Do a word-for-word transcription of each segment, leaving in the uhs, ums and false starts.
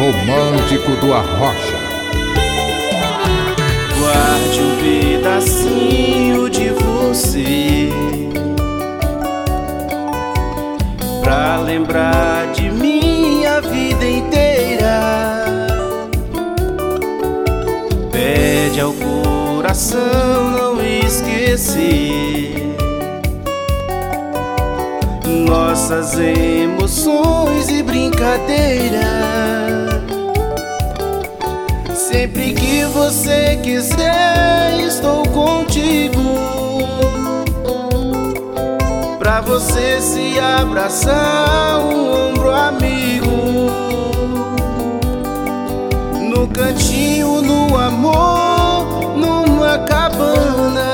romântico do Arrocha. Guarde um pedacinho de você pra lembrar de minha vida inteira. Pede ao coração não esquecer nossas emoções e brincadeira. Sempre que você quiser, estou contigo, pra você se abraçar, um ombro amigo. No cantinho, no amor, numa cabana,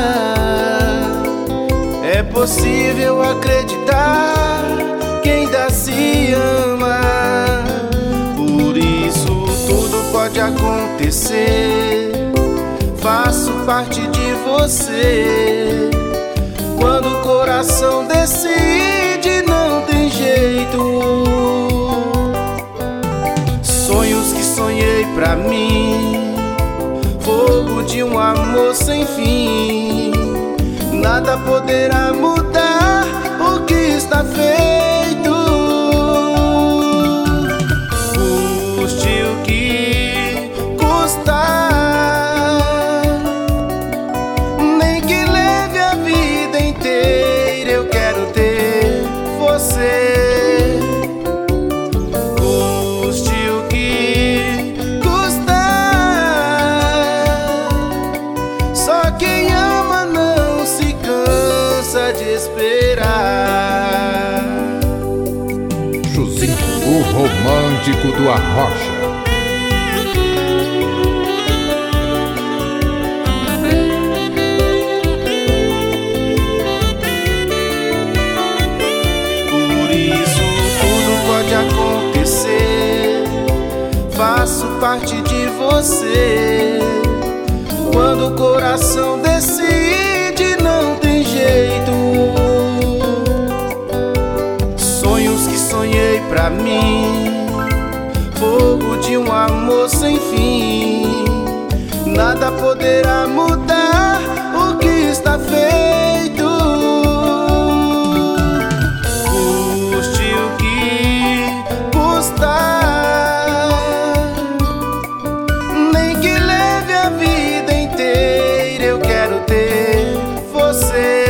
é possível acreditar que ainda se ama. Por isso tudo pode acontecer, faço parte de você. Quando o coração decide, não tem jeito. Sonhos que sonhei pra mim, fogo de um amor sem fim. Nada poderá mudar o que está feito. Custe o que custar, nem que leve a vida inteira, eu quero ter você. Custe o que custar, só quem ama não se cansa de esperar. Chuzinho, o romântico do Arrocha. Por isso tudo pode acontecer, faço parte de você. Quando o coração decide, não tem jeito. Sonhos que sonhei pra mim, fogo de um amor sem fim. Nada poderá mudar o que está feito. Custe o que custar, nem que leve a vida inteira, eu quero ter você.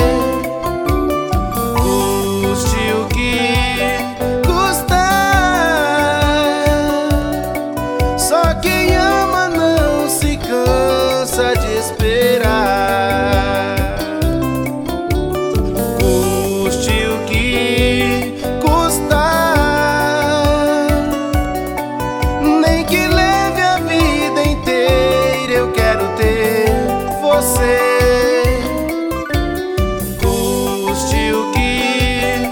Custe o que custar, só quem ama não se cansa de esperar. Custe o que custar, nem que leve a vida inteira, eu quero ter você. Custe o que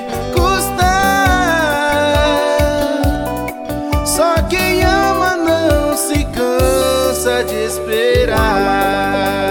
custar, só quem ama não se cansa de esperar.